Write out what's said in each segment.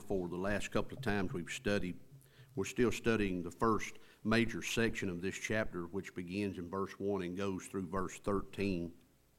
for the last couple of times we've studied. We're still studying the first major section of this chapter, which begins in verse 1 and goes through verse 13.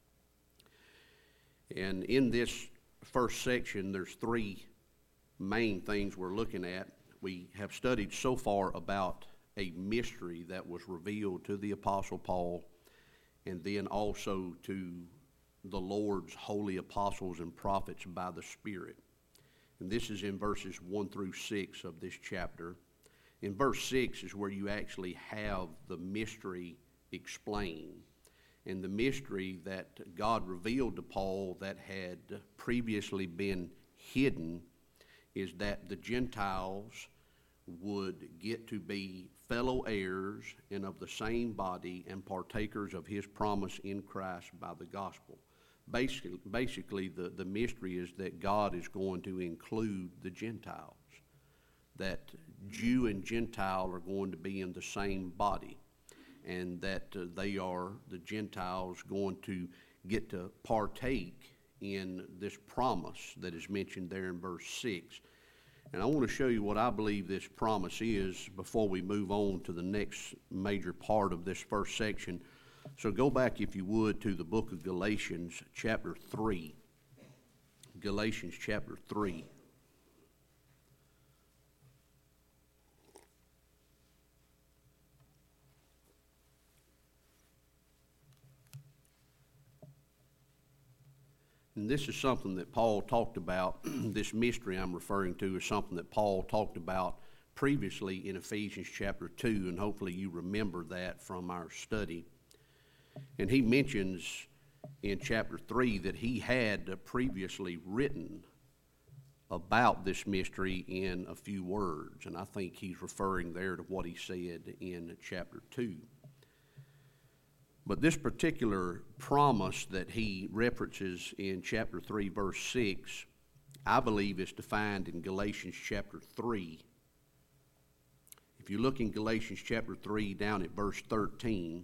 And in this first section, there's three main things we're looking at. We have studied so far about a mystery that was revealed to the Apostle Paul, and then also to the Lord's holy apostles and prophets by the Spirit. And this is in verses 1 through 6 of this chapter. In verse 6 is where you actually have the mystery explained. And the mystery that God revealed to Paul that had previously been hidden is that the Gentiles would get to be fellow heirs and of the same body and partakers of his promise in Christ by the gospel. Basically, the mystery is that God is going to include the Gentiles, that Jew and Gentile are going to be in the same body, and that the Gentiles going to get to partake in this promise that is mentioned there in verse 6. And I want to show you what I believe this promise is before we move on to the next major part of this first section. So go back, if you would, to the book of Galatians chapter 3. Galatians chapter 3. And this is something that Paul talked about. This mystery I'm referring to is something that Paul talked about previously in Ephesians chapter 2, and hopefully you remember that from our study. And he mentions in chapter 3 that he had previously written about this mystery in a few words, and I think he's referring there to what he said in chapter 2. But this particular promise that he references in chapter 3, verse 6, I believe is defined in Galatians chapter 3. If you look in Galatians chapter 3 down at verse 13,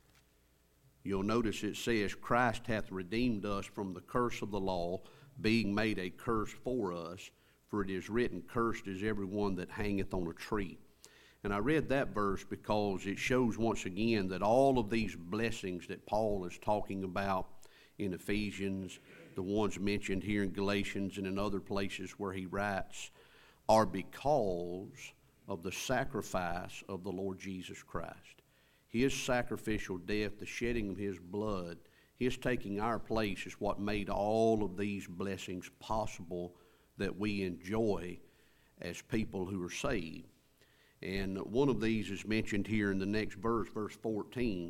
you'll notice it says, Christ hath redeemed us from the curse of the law, being made a curse for us, for it is written, Cursed is every one that hangeth on a tree. And I read that verse because it shows once again that all of these blessings that Paul is talking about in Ephesians, the ones mentioned here in Galatians and in other places where he writes, are because of the sacrifice of the Lord Jesus Christ. His sacrificial death, the shedding of his blood, his taking our place is what made all of these blessings possible that we enjoy as people who are saved. And one of these is mentioned here in the next verse, verse 14.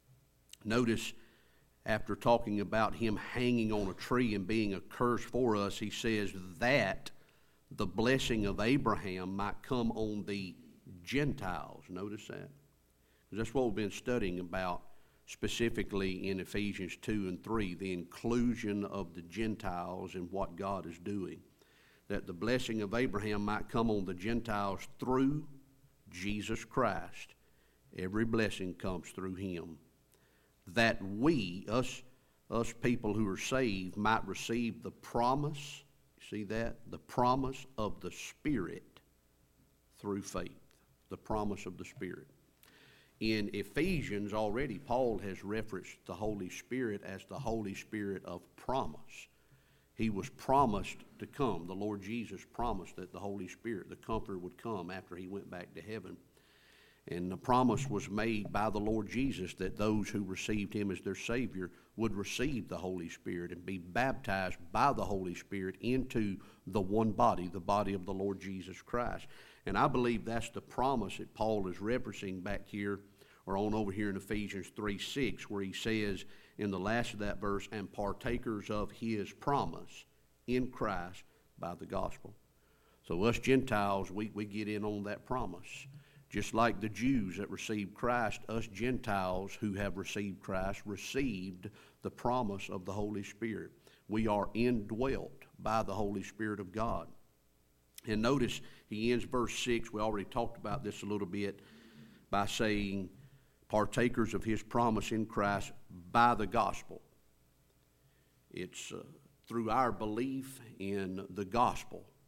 Notice, after talking about him hanging on a tree and being a curse for us, he says that the blessing of Abraham might come on the Gentiles. Notice that. That's what we've been studying about specifically in Ephesians 2 and 3, the inclusion of the Gentiles in what God is doing. That the blessing of Abraham might come on the Gentiles through Jesus Christ. Every blessing comes through him. That we, us people who are saved, might receive the promise, see that? The promise of the Spirit through faith. The promise of the Spirit. In Ephesians already, Paul has referenced the Holy Spirit as the Holy Spirit of promise. He was promised to come. The Lord Jesus promised that the Holy Spirit, the Comforter, would come after he went back to heaven. And the promise was made by the Lord Jesus that those who received him as their Savior would receive the Holy Spirit and be baptized by the Holy Spirit into the one body, the body of the Lord Jesus Christ. And I believe that's the promise that Paul is referencing back here, or on over here in Ephesians 3:6, where he says in the last of that verse, and partakers of his promise in Christ by the gospel. So us Gentiles, we get in on that promise. Just like the Jews that received Christ, us Gentiles who have received Christ received the promise of the Holy Spirit. We are indwelt by the Holy Spirit of God. And notice he ends verse 6, we already talked about this a little bit, by saying, partakers of his promise in Christ by the gospel. It's through our belief in the gospel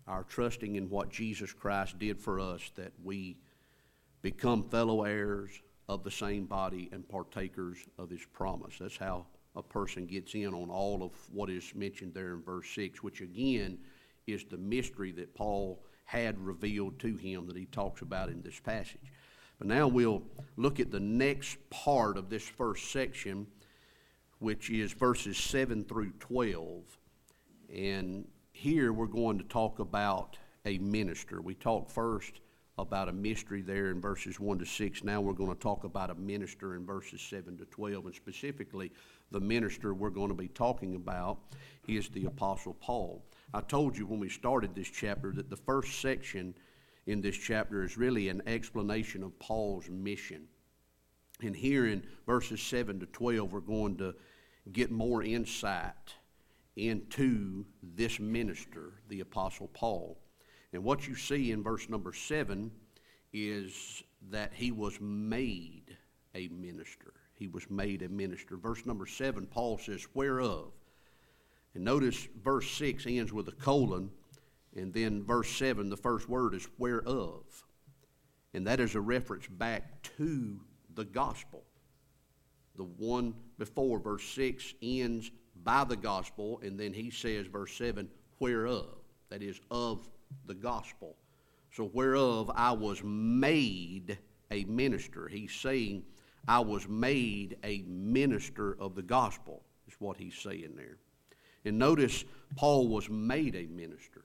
our trusting in what Jesus Christ did for us, that we become fellow heirs of the same body and partakers of his promise. That's how a person gets in on all of what is mentioned there in verse 6, which again is the mystery that Paul had revealed to him that he talks about in this passage. But now we'll look at the next part of this first section, which is verses 7 through 12. And here we're going to talk about a minister. We talked first about a mystery there in verses 1 to 6. Now we're going to talk about a minister in verses 7 to 12. And specifically, the minister we're going to be talking about is the Apostle Paul. I told you when we started this chapter that the first section in this chapter is really an explanation of Paul's mission. And here in verses 7 to 12, we're going to get more insight into this minister, the Apostle Paul. And what you see in verse number 7 is that he was made a minister. He was made a minister. Verse number 7, Paul says, whereof. And notice verse 6 ends with a colon, and then verse 7, the first word is whereof. And that is a reference back to the gospel. The one before, verse 6, ends by the gospel, and then he says, verse 7, whereof. That is, of the gospel. So whereof I was made a minister. He's saying, I was made a minister of the gospel, is what he's saying there. And notice, Paul was made a minister.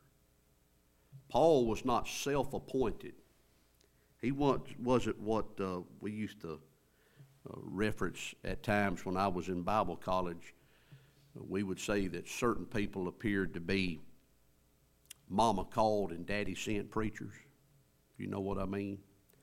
Paul was not self-appointed. He wasn't what we used to reference at times when I was in Bible college. We would say that certain people appeared to be mama called and daddy sent preachers. You know what I mean?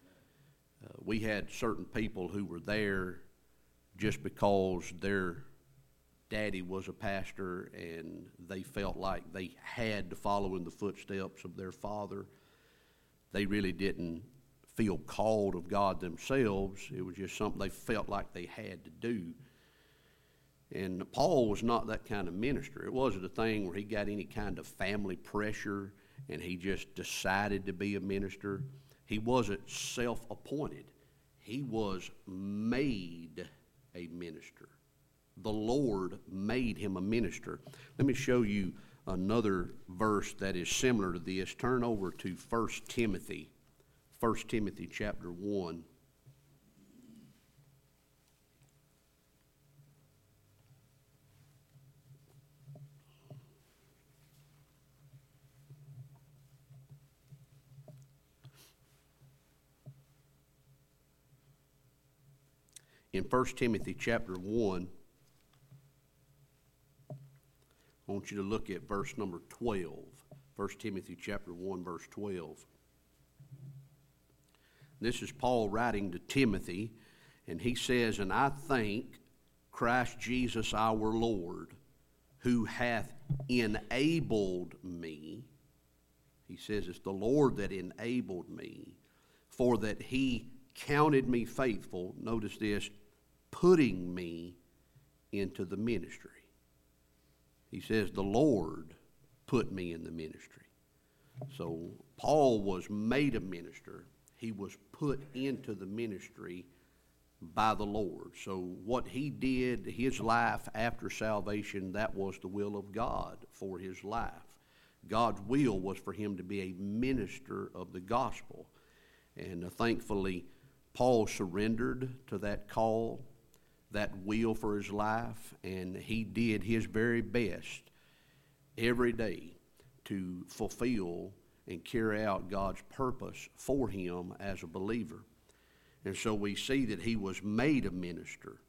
We had certain people who were there just because their daddy was a pastor and they felt like they had to follow in the footsteps of their father. They really didn't feel called of God themselves. It was just something they felt like they had to do. And Paul was not that kind of minister. It wasn't a thing where he got any kind of family pressure and he just decided to be a minister. He wasn't self-appointed. He was made a minister. The Lord made him a minister. Let me show you another verse that is similar to this. Turn over to 1 Timothy. 1 Timothy chapter 1. In 1 Timothy chapter 1, I want you to look at verse number 12. 1 Timothy chapter 1, verse 12. This is Paul writing to Timothy, and he says, and I thank Christ Jesus our Lord, who hath enabled me. He says it's the Lord that enabled me, for that he counted me faithful, notice this, putting me into the ministry. He says, the Lord put me in the ministry. So Paul was made a minister. He was put into the ministry by the Lord. So what he did, his life after salvation, that was the will of God for his life. God's will was for him to be a minister of the gospel. And thankfully, Paul surrendered to that call, that will for his life, and he did his very best every day to fulfill and carry out God's purpose for him as a believer. And so we see that he was made a minister.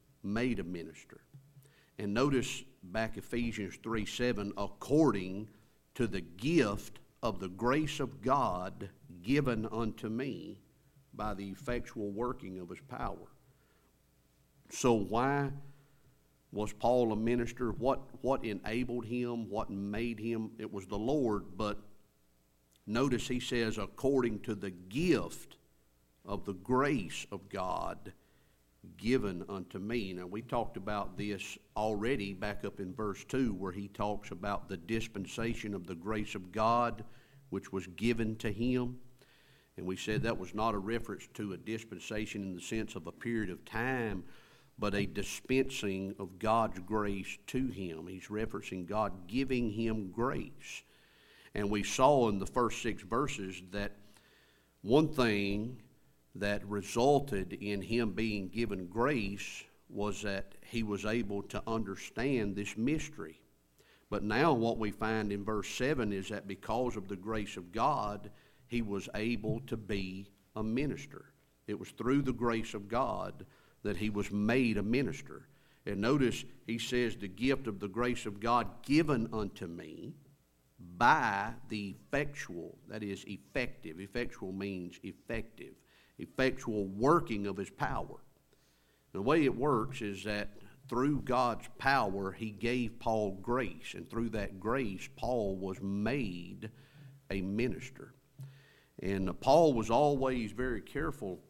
And notice back Ephesians 3:7, according to the gift of the grace of God given unto me by the effectual working of his power. So why was Paul a minister? What enabled him? What made him? It was the Lord, but notice he says, according to the gift of the grace of God given unto me. Now, we talked about this already back up in verse 2, where he talks about the dispensation of the grace of God which was given to him. And we said that was not a reference to a dispensation in the sense of a period of time, but a dispensing of God's grace to him. He's referencing God giving him grace. And we saw in the first 6 verses that one thing that resulted in him being given grace was that he was able to understand this mystery. But now what we find in verse 7 is that because of the grace of God, he was able to be a minister. It was through the grace of God that he was made a minister. And notice he says, the gift of the grace of God given unto me by the effectual, that is effective. Effectual means effective. Effectual working of his power. The way it works is that through God's power, he gave Paul grace. And through that grace, Paul was made a minister. And Paul was always very careful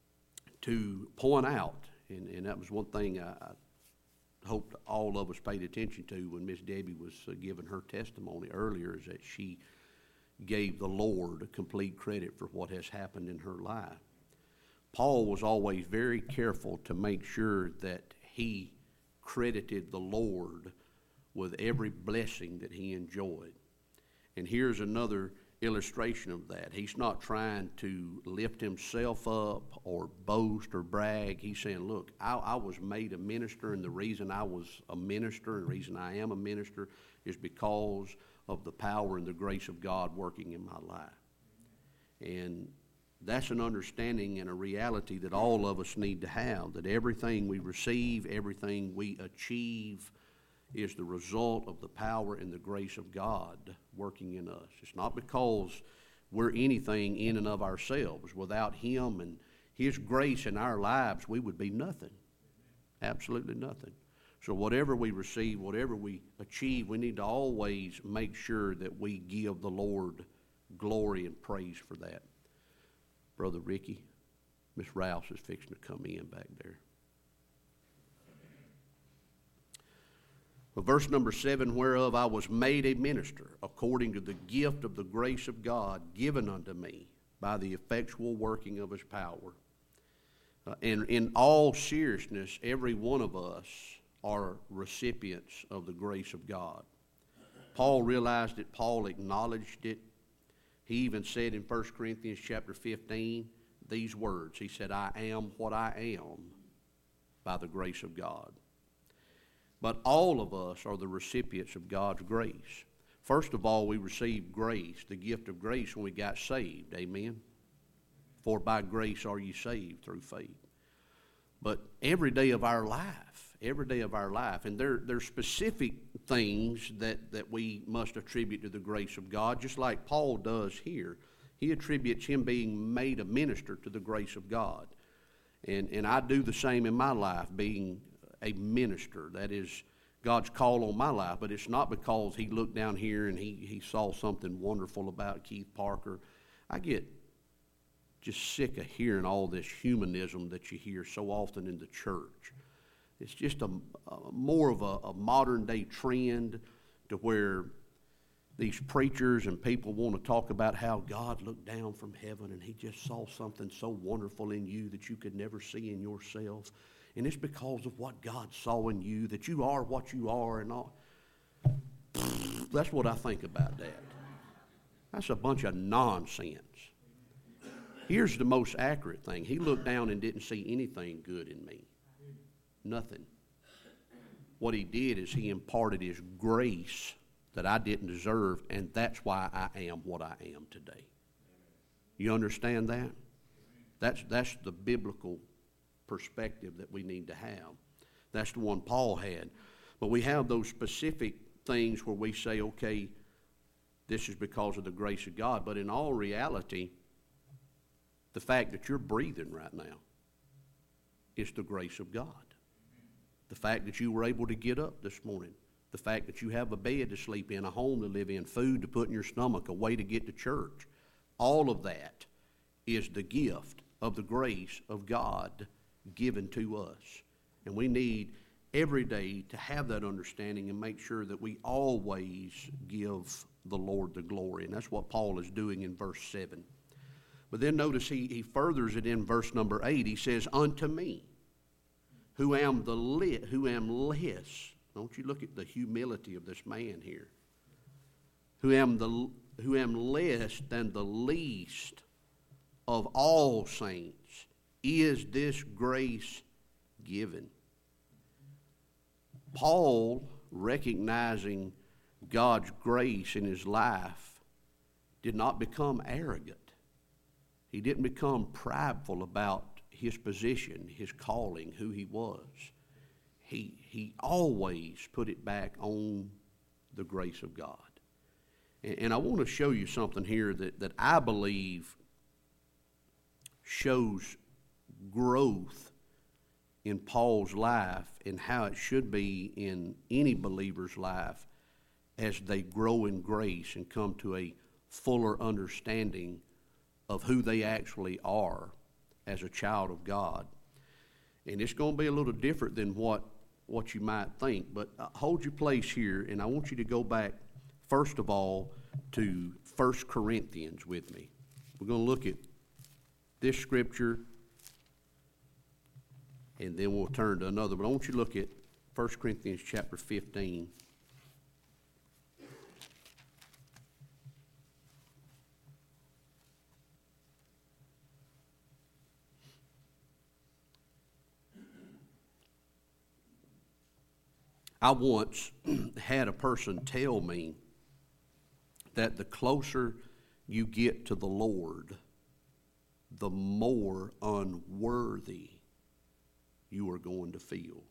to point out, and that was one thing I hoped all of us paid attention to when Miss Debbie was giving her testimony earlier, is that she gave the Lord complete credit for what has happened in her life. Paul was always very careful to make sure that he credited the Lord with every blessing that he enjoyed. And here's another illustration of that. He's not trying to lift himself up or boast or brag. He's saying, look, I was made a minister, and the reason I was a minister and the reason I am a minister is because of the power and the grace of God working in my life. And that's an understanding and a reality that all of us need to have, that everything we receive, everything we achieve is the result of the power and the grace of God working in us. It's not because we're anything in and of ourselves. Without him and his grace in our lives, we would be nothing. Absolutely nothing. So whatever we receive, whatever we achieve, we need to always make sure that we give the Lord glory and praise for that. Brother Ricky, Miss Rouse is fixing to come in back there. Well, verse number 7, whereof I was made a minister, according to the gift of the grace of God given unto me by the effectual working of his power. And in all seriousness, every one of us are recipients of the grace of God. Paul realized it. Paul acknowledged it. He even said in 1 Corinthians chapter 15 these words. He said, I am what I am by the grace of God. But all of us are the recipients of God's grace. First of all, we received grace, the gift of grace, when we got saved. Amen? For by grace are you saved through faith. But every day of our life, and there's specific things that we must attribute to the grace of God, just like Paul does here. He attributes him being made a minister to the grace of God. And I do the same in my life, being a minister. That is God's call on my life. But it's not because he looked down here and he saw something wonderful about Keith Parker. I get just sick of hearing all this humanism that you hear so often in the church. It's just more of a modern day trend to where these preachers and people want to talk about how God looked down from heaven and he just saw something so wonderful in you that you could never see in yourself. And it's because of what God saw in you that you are what you are and all. That's what I think about that. That's a bunch of nonsense. Here's the most accurate thing. He looked down and didn't see anything good in me. Nothing. What he did is he imparted his grace that I didn't deserve, and that's why I am what I am today. You understand that? That's the biblical perspective that we need to have. That's the one Paul had. But we have those specific things where we say, okay, this is because of the grace of God. But in all reality, the fact that you're breathing right now is the grace of God. The fact that you were able to get up this morning, the fact that you have a bed to sleep in, a home to live in, food to put in your stomach, a way to get to church, all of that is the gift of the grace of God given to us. And we need every day to have that understanding and make sure that we always give the Lord the glory. And that's what Paul is doing in verse 7. But then notice he furthers it in verse number 8. He says, unto me, who am less. Don't you look at the humility of this man here. Who am less than the least of all saints, is this grace given. Paul, recognizing God's grace in his life, did not become arrogant. He didn't become prideful about his position, his calling, who he was. He always put it back on the grace of God. And I want to show you something here that I believe shows growth in Paul's life and how it should be in any believer's life as they grow in grace and come to a fuller understanding of who they actually are as a child of God. And it's going to be a little different than what you might think, but hold your place here, and I want you to go back, first of all, to 1 Corinthians with me. We're going to look at this scripture, and then we'll turn to another. But I want you to look at 1 Corinthians chapter 15. I once had a person tell me that the closer you get to the Lord, the more unworthy you are going to feel.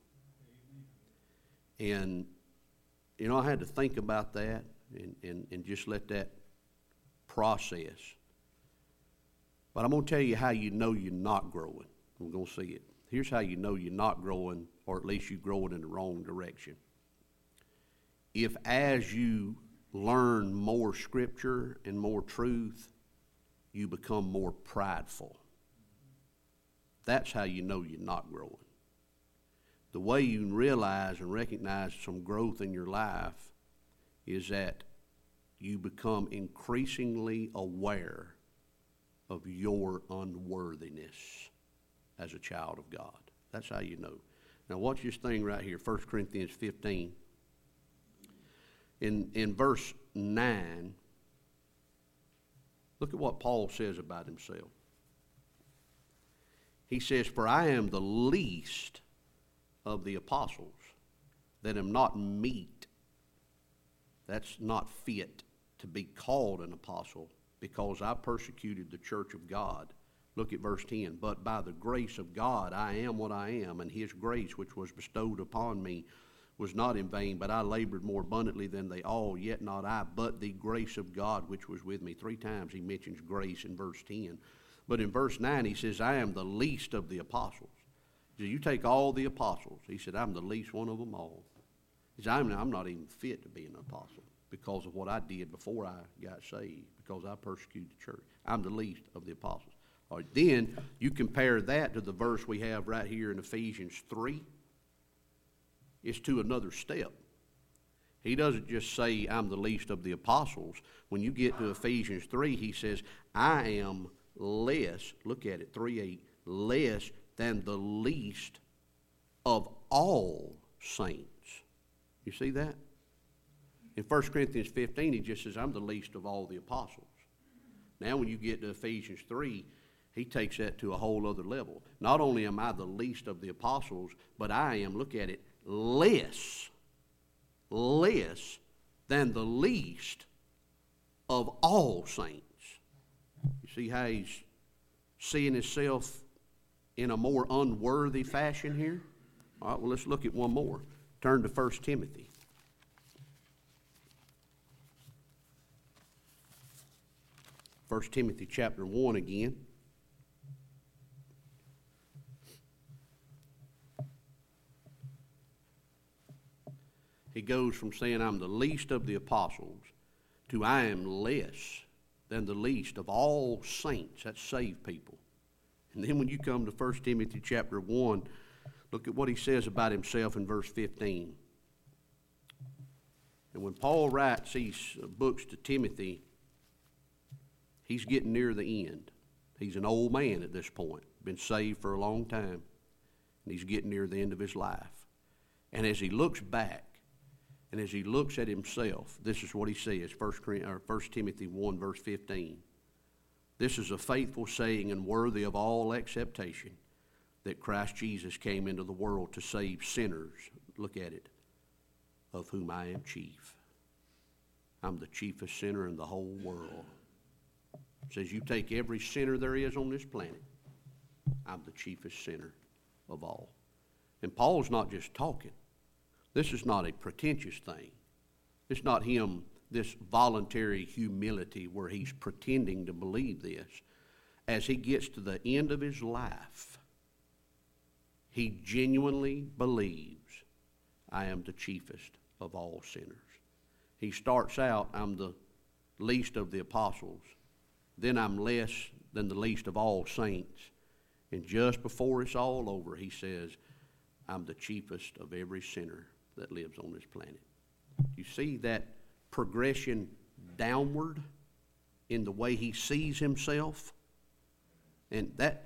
And, I had to think about that and just let that process. But I'm going to tell you how you know you're not growing. We're going to see it. Here's how you know you're not growing, or at least you're growing in the wrong direction. If as you learn more Scripture and more truth, you become more prideful. That's how you know you're not growing. The way you realize and recognize some growth in your life is that you become increasingly aware of your unworthiness as a child of God. That's how you know. Now watch this thing right here, 1 Corinthians 15. In verse 9, look at what Paul says about himself. He says, for I am the least of the apostles, that am not meet. That's not fit to be called an apostle, because I persecuted the church of God. Look at verse 10. But by the grace of God I am what I am, and his grace which was bestowed upon me was not in vain, but I labored more abundantly than they all, yet not I, but the grace of God which was with me. 3 times he mentions grace in verse 10. But in verse 9 he says, I am the least of the apostles. He said, you take all the apostles. He said, I'm the least one of them all. He said, I'm not even fit to be an apostle because of what I did before I got saved, because I persecuted the church. I'm the least of the apostles. All right, then you compare that to the verse we have right here in Ephesians 3. It's to another step. He doesn't just say, I'm the least of the apostles. When you get to Ephesians 3, he says, I am less, look at it, 3:8, less than the least of all saints. You see that? In 1 Corinthians 15, he just says, I'm the least of all the apostles. Now when you get to Ephesians 3, he takes that to a whole other level. Not only am I the least of the apostles, but I am, look at it, less than the least of all saints. You see how he's seeing himself in a more unworthy fashion here? All right, well, let's look at one more. Turn to 1 Timothy. 1 Timothy chapter 1 again. He goes from saying, I'm the least of the apostles, to I am less than the least of all saints. That's saved people. And then when you come to 1 Timothy chapter 1, look at what he says about himself in verse 15. And when Paul writes these books to Timothy, he's getting near the end. He's an old man at this point, been saved for a long time, and he's getting near the end of his life. And as he looks back, and as he looks at himself, this is what he says, 1 Timothy 1, verse 15. This is a faithful saying and worthy of all acceptation, that Christ Jesus came into the world to save sinners. Look at it. Of whom I am chief. I'm the chiefest sinner in the whole world. It says you take every sinner there is on this planet, I'm the chiefest sinner of all. And Paul's not just talking. This is not a pretentious thing. It's not him, this voluntary humility where he's pretending to believe this. As he gets to the end of his life, he genuinely believes, I am the chiefest of all sinners. He starts out, I'm the least of the apostles. Then I'm less than the least of all saints. And just before it's all over, he says, I'm the chiefest of every sinner that lives on this planet. You see that progression downward in the way he sees himself? And that,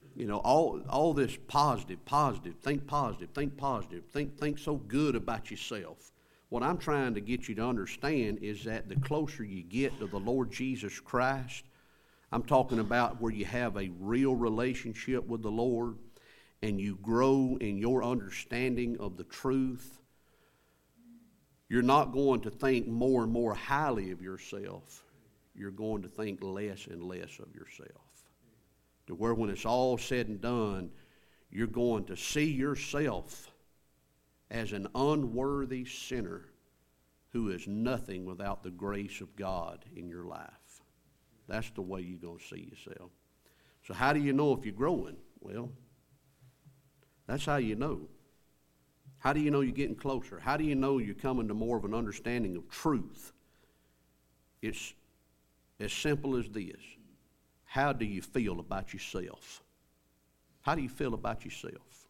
all this positive, think positive, think so good about yourself. What I'm trying to get you to understand is that the closer you get to the Lord Jesus Christ, I'm talking about where you have a real relationship with the Lord and you grow in your understanding of the truth, you're not going to think more and more highly of yourself. You're going to think less and less of yourself. To where when it's all said and done, you're going to see yourself as an unworthy sinner who is nothing without the grace of God in your life. That's the way you're going to see yourself. So how do you know if you're growing? Well, that's how you know. How do you know you're getting closer? How do you know you're coming to more of an understanding of truth? It's as simple as this. How do you feel about yourself? How do you feel about yourself?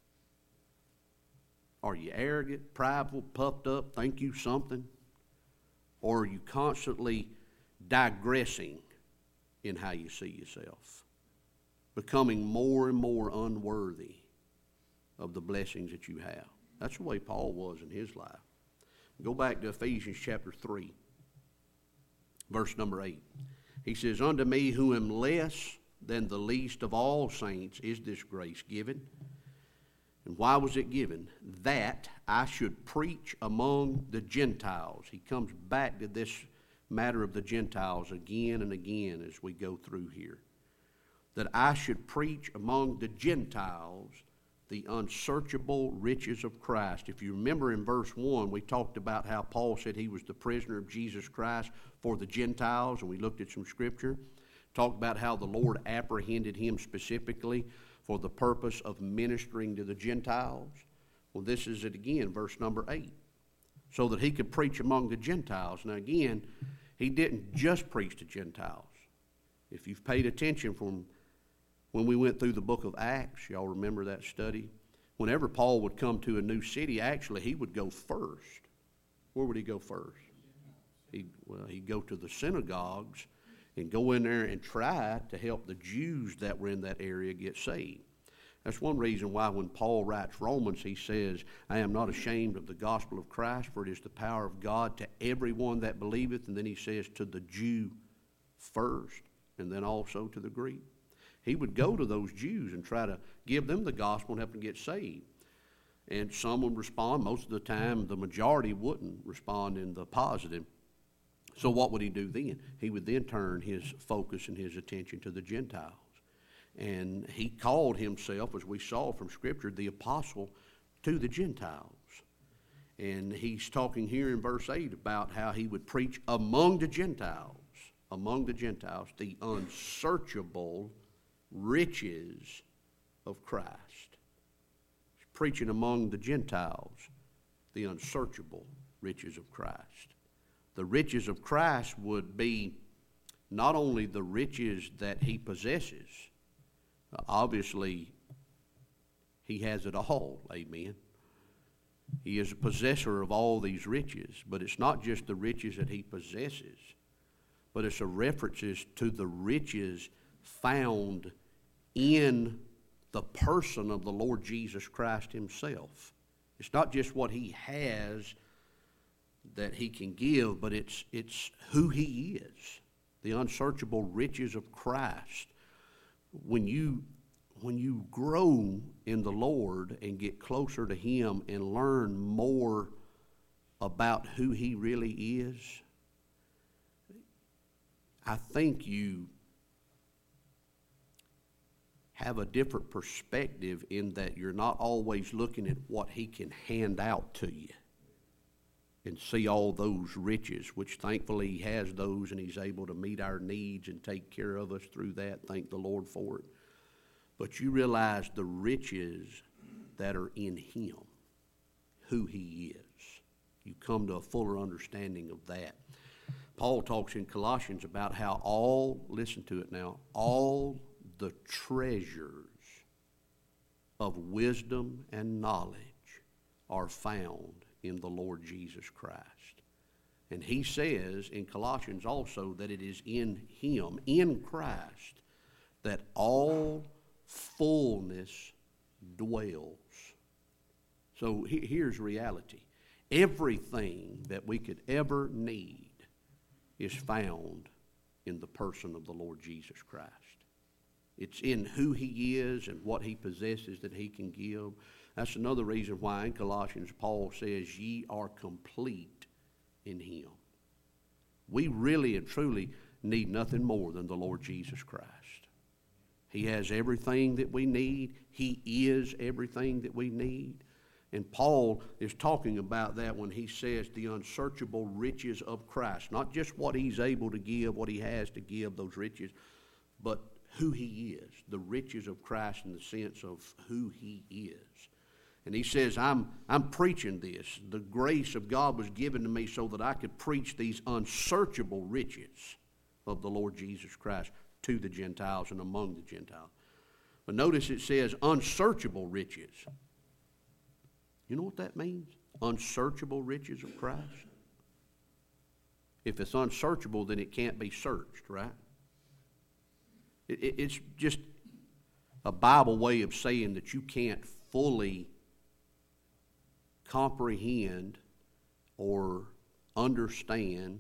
Are you arrogant, prideful, puffed up, think you something? Or are you constantly digressing in how you see yourself? Becoming more and more unworthy of the blessings that you have. That's the way Paul was in his life. Go back to Ephesians chapter 3, verse number 8. He says, unto me who am less than the least of all saints is this grace given. And why was it given? That I should preach among the Gentiles. He comes back to this matter of the Gentiles again and again as we go through here. That I should preach among the Gentiles the unsearchable riches of Christ. If you remember in verse 1, we talked about how Paul said he was the prisoner of Jesus Christ for the Gentiles, and we looked at some scripture. Talked about how the Lord apprehended him specifically for the purpose of ministering to the Gentiles. Well, this is it again, verse number 8. So that he could preach among the Gentiles. Now again, he didn't just preach to Gentiles. If you've paid attention from when we went through the book of Acts, y'all remember that study? Whenever Paul would come to a new city, actually he would go first. Where would he go first? He'd go to the synagogues and go in there and try to help the Jews that were in that area get saved. That's one reason why when Paul writes Romans, he says, I am not ashamed of the gospel of Christ, for it is the power of God to everyone that believeth. And then he says, to the Jew first, and then also to the Greek. He would go to those Jews and try to give them the gospel and help them get saved. And some would respond. Most of the time, the majority wouldn't respond in the positive. So what would he do then? He would then turn his focus and his attention to the Gentiles. And he called himself, as we saw from Scripture, the apostle to the Gentiles. And he's talking here in verse 8 about how he would preach among the Gentiles, the unsearchable riches of Christ. He's preaching among the Gentiles, the unsearchable riches of Christ. The riches of Christ would be not only the riches that he possesses. Obviously, he has it all, amen. He is a possessor of all these riches, but it's not just the riches that he possesses, but it's a references to the riches found in the person of the Lord Jesus Christ himself. It's not just what he has that he can give, but it's who he is, the unsearchable riches of Christ. When you grow in the Lord and get closer to him and learn more about who he really is, I think you have a different perspective in that you're not always looking at what he can hand out to you and see all those riches, which thankfully he has those and he's able to meet our needs and take care of us through that. Thank the Lord for it. But you realize the riches that are in him, who he is. You come to a fuller understanding of that. Paul talks in Colossians about how listen to it now, all the treasures of wisdom and knowledge are found in the Lord Jesus Christ. And he says in Colossians also that it is in him, in Christ, that all fullness dwells. So here's reality. Everything that we could ever need is found in the person of the Lord Jesus Christ. It's in who he is and what he possesses that he can give. That's another reason why in Colossians Paul says, ye are complete in him. We really and truly need nothing more than the Lord Jesus Christ. He has everything that we need. He is everything that we need. And Paul is talking about that when he says the unsearchable riches of Christ. Not just what he's able to give, what he has to give, those riches, but who he is. The riches of Christ in the sense of who he is. And he says, I'm preaching this. The grace of God was given to me so that I could preach these unsearchable riches of the Lord Jesus Christ to the Gentiles and among the Gentiles. But notice it says unsearchable riches. You know what that means? Unsearchable riches of Christ. If it's unsearchable, then it can't be searched, right? It's just a Bible way of saying that you can't fully comprehend or understand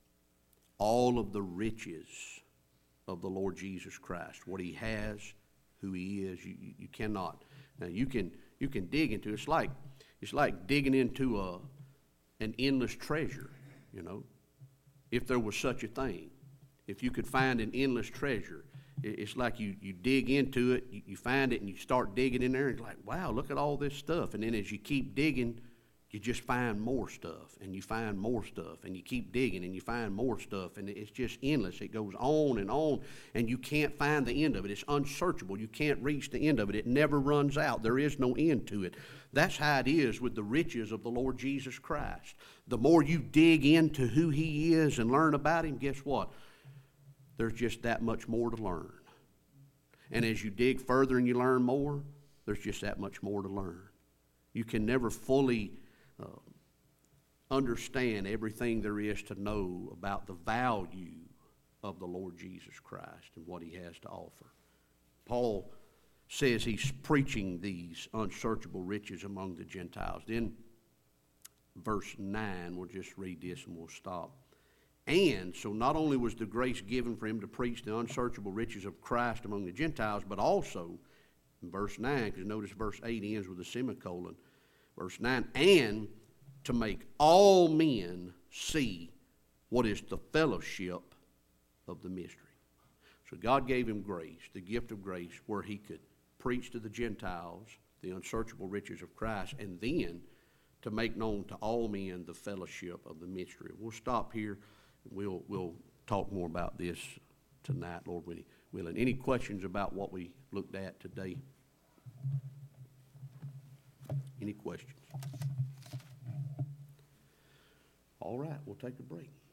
all of the riches of the Lord Jesus Christ. What he has, who he is, you cannot. Now you can dig into it. It's like digging into an endless treasure, you know. If there was such a thing. If you could find an endless treasure. It's like you dig into it, you find it, and you start digging in there, and it's like, wow, look at all this stuff. And then as you keep digging, you just find more stuff, and you find more stuff, and you keep digging, and you find more stuff, and it's just endless. It goes on, and you can't find the end of it. It's unsearchable. You can't reach the end of it. It never runs out. There is no end to it. That's how it is with the riches of the Lord Jesus Christ. The more you dig into who he is and learn about him, guess what? There's just that much more to learn. And as you dig further and you learn more, there's just that much more to learn. You can never fully understand everything there is to know about the value of the Lord Jesus Christ and what he has to offer. Paul says he's preaching these unsearchable riches among the Gentiles. Then verse 9, we'll just read this and we'll stop. And so not only was the grace given for him to preach the unsearchable riches of Christ among the Gentiles, but also in verse 9, because notice verse 8 ends with a semicolon. Verse 9, and to make all men see what is the fellowship of the mystery. So God gave him grace, the gift of grace, where he could preach to the Gentiles the unsearchable riches of Christ, and then to make known to all men the fellowship of the mystery. We'll stop here. We'll talk more about this tonight, Lord willing. Any questions about what we looked at today? Any questions? All right, we'll take a break.